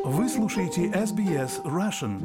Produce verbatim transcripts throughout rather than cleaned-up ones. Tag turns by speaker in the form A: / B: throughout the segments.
A: Вы слушаете эс би эс Russian.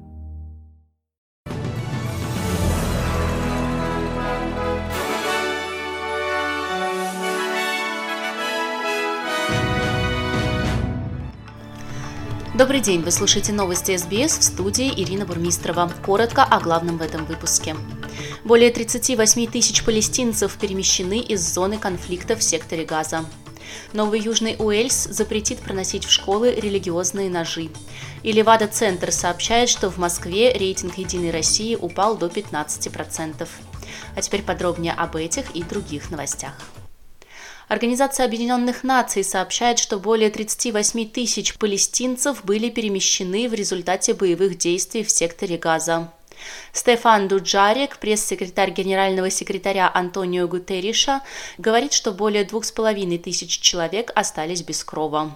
B: Добрый день, вы слушаете новости эс би эс, в студии Ирина Бурмистрова. Коротко о главном в этом выпуске. Более тридцать восемь тысяч палестинцев перемещены из зоны конфликта в секторе Газа. Новый Южный Уэльс запретит проносить в школы религиозные ножи. И Левада-центр сообщает, что в Москве рейтинг «Единой России» упал до пятнадцати процентов. А теперь подробнее об этих и других новостях. Организация Объединенных Наций сообщает, что более тридцать восемь тысяч палестинцев были перемещены в результате боевых действий в секторе Газа. Стефан Дуджарик, пресс-секретарь генерального секретаря Антонио Гутерриша, говорит, что более двух с половиной тысяч человек остались без крова.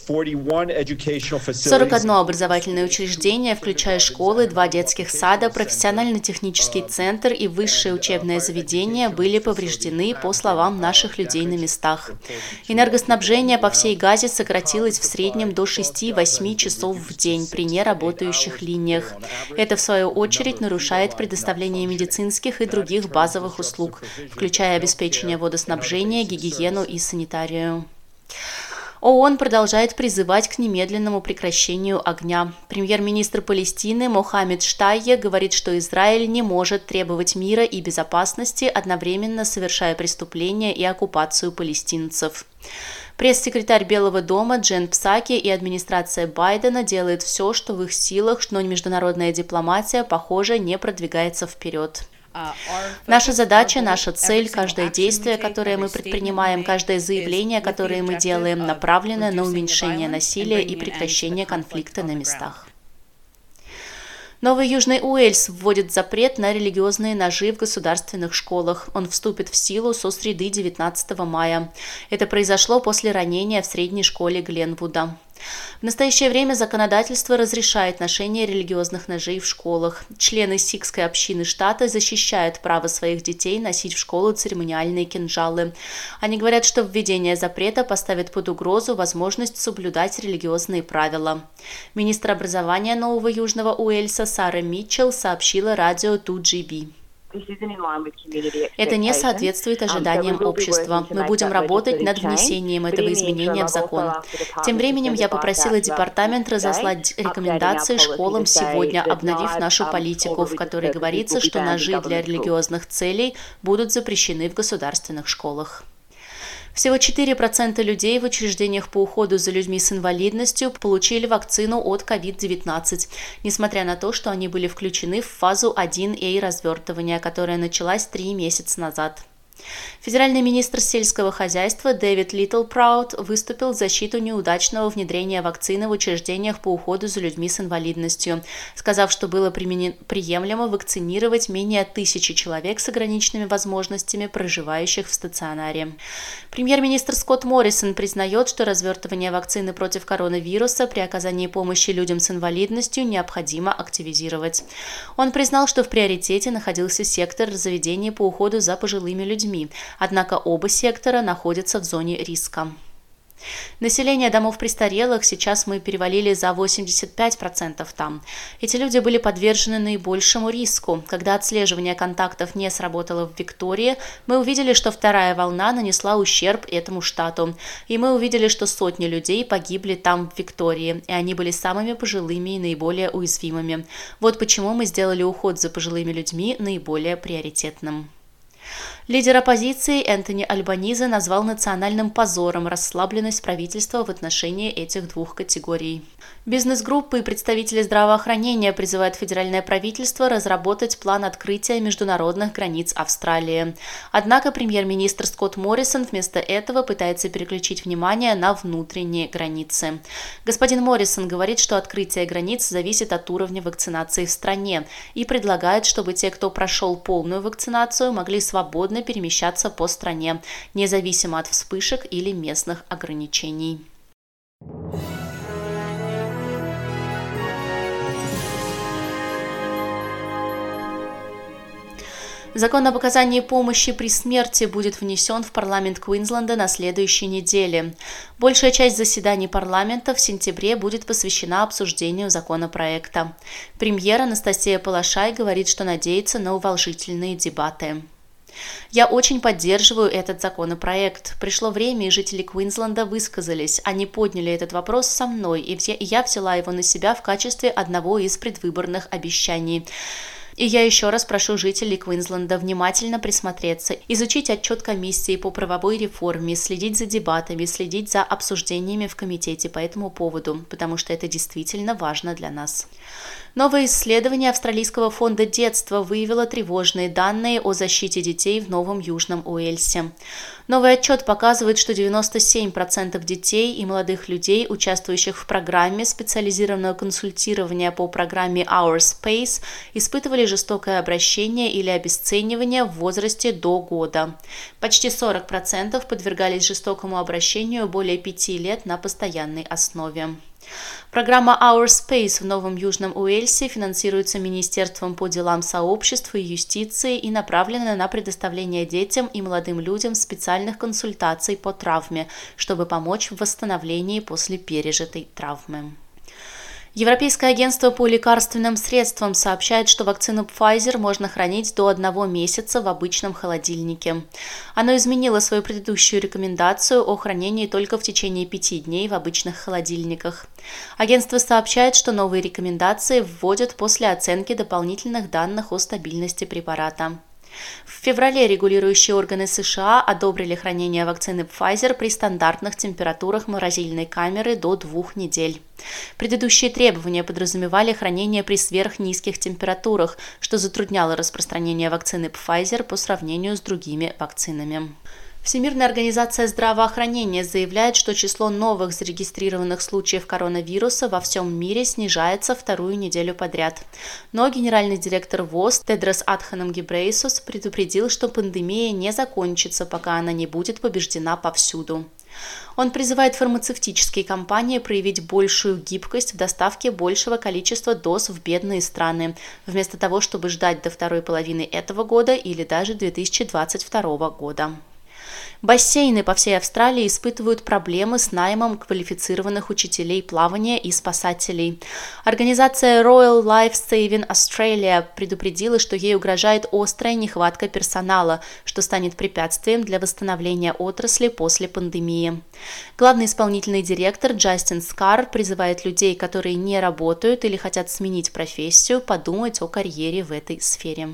B: сорок одно образовательное учреждение, включая школы, два детских сада, профессионально-технический центр и высшее учебное заведение, были повреждены, по словам наших людей на местах. Энергоснабжение по всей Газе сократилось в среднем до шести-восьми часов в день при неработающих линиях. Это, в свою очередь, нарушает предоставление медицинских и других базовых услуг, включая обеспечение водоснабжения, гигиену и санитарию. ООН продолжает призывать к немедленному прекращению огня. Премьер-министр Палестины Мохаммед Штайе говорит, что Израиль не может требовать мира и безопасности, одновременно совершая преступления и оккупацию палестинцев. Пресс-секретарь Белого дома Джен Псаки и администрация Байдена делают все, что в их силах, но международная дипломатия, похоже, не продвигается вперед. Наша задача, наша цель, каждое действие, которое мы предпринимаем, каждое заявление, которое мы делаем, направлено на уменьшение насилия и прекращение конфликта на местах. Новый Южный Уэльс вводит запрет на религиозные ножи в государственных школах. Он вступит в силу со среды девятнадцатого мая. Это произошло после ранения в средней школе Гленвуда. В настоящее время законодательство разрешает ношение религиозных ножей в школах. Члены сикхской общины штата защищают право своих детей носить в школу церемониальные кинжалы. Они говорят, что введение запрета поставит под угрозу возможность соблюдать религиозные правила. Министр образования Нового Южного Уэльса Сара Митчелл сообщила радио ту джи би. Это не соответствует ожиданиям общества. Мы будем работать над внесением этого изменения в закон. Тем временем я попросила департамент разослать рекомендации школам сегодня, обновив нашу политику, в которой говорится, что ножи для религиозных целей будут запрещены в государственных школах. Всего четыре процента людей в учреждениях по уходу за людьми с инвалидностью получили вакцину от ковид девятнадцать, несмотря на то, что они были включены в фазу один эй развертывания, которая началась три месяца назад. Федеральный министр сельского хозяйства Дэвид Литтлпраут выступил в защиту неудачного внедрения вакцины в учреждениях по уходу за людьми с инвалидностью, сказав, что было приемлемо вакцинировать менее тысячи человек с ограниченными возможностями, проживающих в стационаре. Премьер-министр Скотт Моррисон признает, что развертывание вакцины против коронавируса при оказании помощи людям с инвалидностью необходимо активизировать. Он признал, что в приоритете находился сектор заведений по уходу за пожилыми людьми. Однако оба сектора находятся в зоне риска. Население домов престарелых сейчас мы перевалили за восемьдесят пять процентов там. Эти люди были подвержены наибольшему риску. Когда отслеживание контактов не сработало в Виктории, мы увидели, что вторая волна нанесла ущерб этому штату. И мы увидели, что сотни людей погибли там, в Виктории, и они были самыми пожилыми и наиболее уязвимыми. Вот почему мы сделали уход за пожилыми людьми наиболее приоритетным. Лидер оппозиции Энтони Альбанизе назвал национальным позором расслабленность правительства в отношении этих двух категорий. Бизнес-группы и представители здравоохранения призывают федеральное правительство разработать план открытия международных границ Австралии. Однако премьер-министр Скотт Моррисон вместо этого пытается переключить внимание на внутренние границы. Господин Моррисон говорит, что открытие границ зависит от уровня вакцинации в стране и предлагает, чтобы те, кто прошел полную вакцинацию, могли свободно перемещаться по стране, независимо от вспышек или местных ограничений. Закон об оказании помощи при смерти будет внесен в парламент Квинсленда на следующей неделе. Большая часть заседаний парламента в сентябре будет посвящена обсуждению законопроекта. Премьер Анастасия Палашай говорит, что надеется на уважительные дебаты. Я очень поддерживаю этот законопроект. Пришло время, и жители Квинсленда высказались. Они подняли этот вопрос со мной, и я взяла его на себя в качестве одного из предвыборных обещаний. И я еще раз прошу жителей Квинсленда внимательно присмотреться, изучить отчет комиссии по правовой реформе, следить за дебатами, следить за обсуждениями в комитете по этому поводу, потому что это действительно важно для нас. Новое исследование Австралийского фонда детства выявило тревожные данные о защите детей в Новом Южном Уэльсе. Новый отчет показывает, что девяносто семь процентов детей и молодых людей, участвующих в программе специализированного консультирования по программе Our Space, испытывали жестокое обращение или обесценивание в возрасте до года. Почти сорок процентов подвергались жестокому обращению более пяти лет на постоянной основе. Программа Our Space в Новом Южном Уэльсе финансируется Министерством по делам сообществ и юстиции и направлена на предоставление детям и молодым людям специальных консультаций по травме, чтобы помочь в восстановлении после пережитой травмы. Европейское агентство по лекарственным средствам сообщает, что вакцину Pfizer можно хранить до одного месяца в обычном холодильнике. Оно изменило свою предыдущую рекомендацию о хранении только в течение пяти дней в обычных холодильниках. Агентство сообщает, что новые рекомендации вводят после оценки дополнительных данных о стабильности препарата. В феврале регулирующие органы США одобрили хранение вакцины Pfizer при стандартных температурах морозильной камеры до двух недель. Предыдущие требования подразумевали хранение при сверхнизких температурах, что затрудняло распространение вакцины Pfizer по сравнению с другими вакцинами. Всемирная организация здравоохранения заявляет, что число новых зарегистрированных случаев коронавируса во всем мире снижается вторую неделю подряд. Но генеральный директор ВОЗ Тедрос Адханом Гебрейсус предупредил, что пандемия не закончится, пока она не будет побеждена повсюду. Он призывает фармацевтические компании проявить большую гибкость в доставке большего количества доз в бедные страны, вместо того, чтобы ждать до второй половины этого года или даже две тысячи двадцать второго года. Бассейны по всей Австралии испытывают проблемы с наймом квалифицированных учителей плавания и спасателей. Организация Royal Life Saving Australia предупредила, что ей угрожает острая нехватка персонала, что станет препятствием для восстановления отрасли после пандемии. Главный исполнительный директор Джастин Скар призывает людей, которые не работают или хотят сменить профессию, подумать о карьере в этой сфере.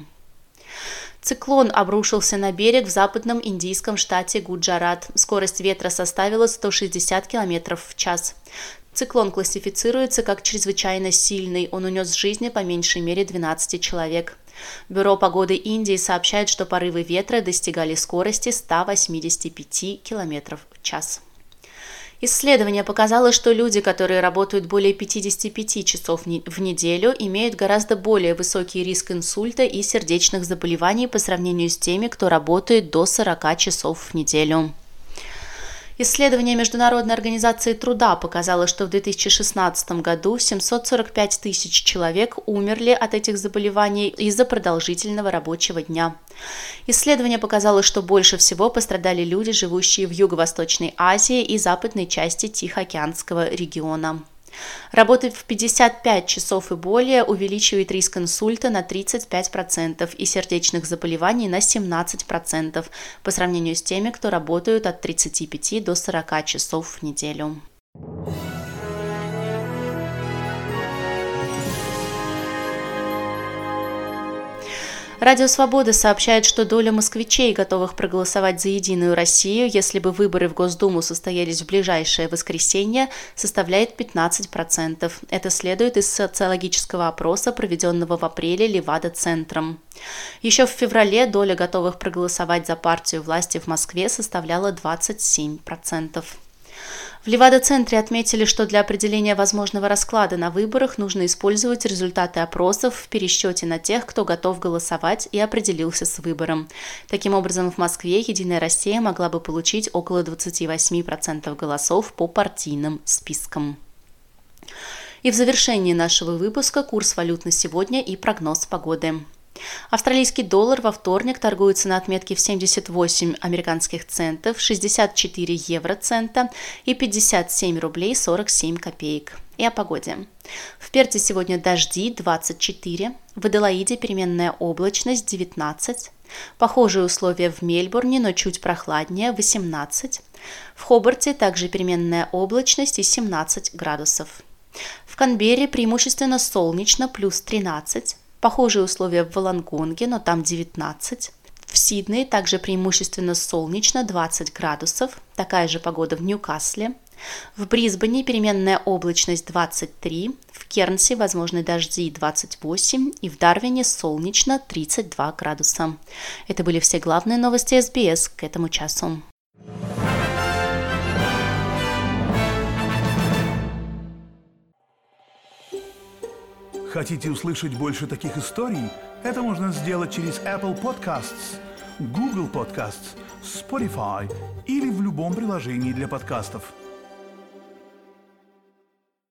B: Циклон обрушился на берег в западном индийском штате Гуджарат. Скорость ветра составила сто шестьдесят километров в час. Циклон классифицируется как чрезвычайно сильный. Он унес жизни по меньшей мере двенадцати человек. Бюро погоды Индии сообщает, что порывы ветра достигали скорости ста восьмидесяти пяти километров в час. Исследование показало, что люди, которые работают более пятидесяти пяти часов в неделю, имеют гораздо более высокий риск инсульта и сердечных заболеваний по сравнению с теми, кто работает до сорока часов в неделю. Исследование Международной организации труда показало, что в две тысячи шестнадцатом году семьсот сорок пять тысяч человек умерли от этих заболеваний из-за продолжительного рабочего дня. Исследование показало, что больше всего пострадали люди, живущие в Юго-Восточной Азии и западной части Тихоокеанского региона. Работать в пятьдесят пять часов и более увеличивает риск инсульта на тридцать пять процентов и сердечных заболеваний на семнадцать процентов по сравнению с теми, кто работают от тридцати пяти до сорока часов в неделю. Радио Свобода сообщает, что доля москвичей, готовых проголосовать за «Единую Россию», если бы выборы в Госдуму состоялись в ближайшее воскресенье, составляет пятнадцать процентов. Это следует из социологического опроса, проведенного в апреле Левада-центром. Еще в феврале доля готовых проголосовать за партию власти в Москве составляла двадцать семь процентов. В Левада-центре отметили, что для определения возможного расклада на выборах нужно использовать результаты опросов в пересчете на тех, кто готов голосовать и определился с выбором. Таким образом, в Москве «Единая Россия» могла бы получить около двадцати восьми процентов голосов по партийным спискам. И в завершении нашего выпуска курс валют на сегодня и прогноз погоды. Австралийский доллар во вторник торгуется на отметке в семьдесят восемь американских центов, шестьдесят четыре евроцента и пятьдесят семь рублей сорок семь копеек. И о погоде. В Перте сегодня дожди двадцать четыре, в Аделаиде переменная облачность девятнадцать, похожие условия в Мельбурне, но чуть прохладнее восемнадцать, в Хобарте также переменная облачность и семнадцать градусов. В Канберре преимущественно солнечно плюс тринадцать, похожие условия в Волонгонге, но там девятнадцать. В Сиднее также преимущественно солнечно двадцать градусов, такая же погода в Ньюкасле. В Брисбене переменная облачность двадцать три, в Кернсе возможны дожди двадцать восемь и в Дарвине солнечно тридцать два градуса. Это были все главные новости эс би эс к этому часу.
A: Хотите услышать больше таких историй? Это можно сделать через Apple Podcasts, Google Podcasts, Spotify или в любом приложении для подкастов.